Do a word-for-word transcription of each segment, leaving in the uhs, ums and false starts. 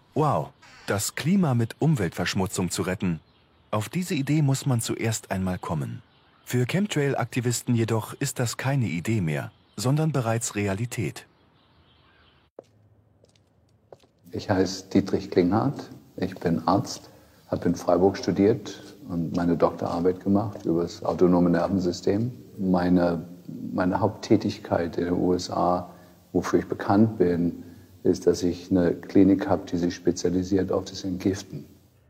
Wow, das Klima mit Umweltverschmutzung zu retten. Auf diese Idee muss man zuerst einmal kommen. Für Chemtrail-Aktivisten jedoch ist das keine Idee mehr, sondern bereits Realität. Ich heiße Dietrich Klinghardt, ich bin Arzt, habe in Freiburg studiert und meine Doktorarbeit gemacht über das autonome Nervensystem. Meine, meine Haupttätigkeit in den U S A, wofür ich bekannt bin, ist, dass ich eine Klinik habe, die sich spezialisiert auf das Entgiften.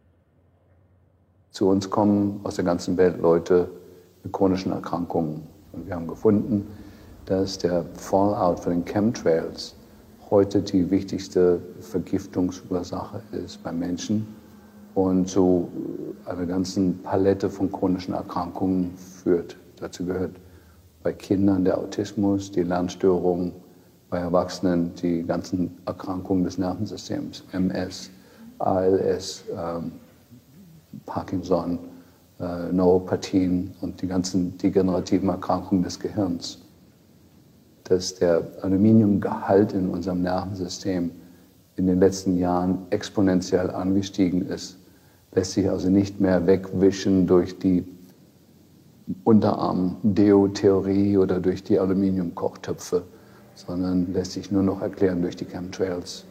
Zu uns kommen aus der ganzen Welt Leute mit chronischen Erkrankungen. Und wir haben gefunden, dass der Fallout von den Chemtrails heute die wichtigste Vergiftungsursache ist bei Menschen und zu einer ganzen Palette von chronischen Erkrankungen führt. Dazu gehört bei Kindern der Autismus, die Lernstörungen, bei Erwachsenen die ganzen Erkrankungen des Nervensystems, M S, A L S, ähm, Parkinson, äh, Neuropathien und die ganzen degenerativen Erkrankungen des Gehirns. Dass der Aluminiumgehalt in unserem Nervensystem in den letzten Jahren exponentiell angestiegen ist, lässt sich also nicht mehr wegwischen durch die Unterarm-Deo-Theorie oder durch die Aluminiumkochtöpfe, sondern lässt sich nur noch erklären durch die Chemtrails.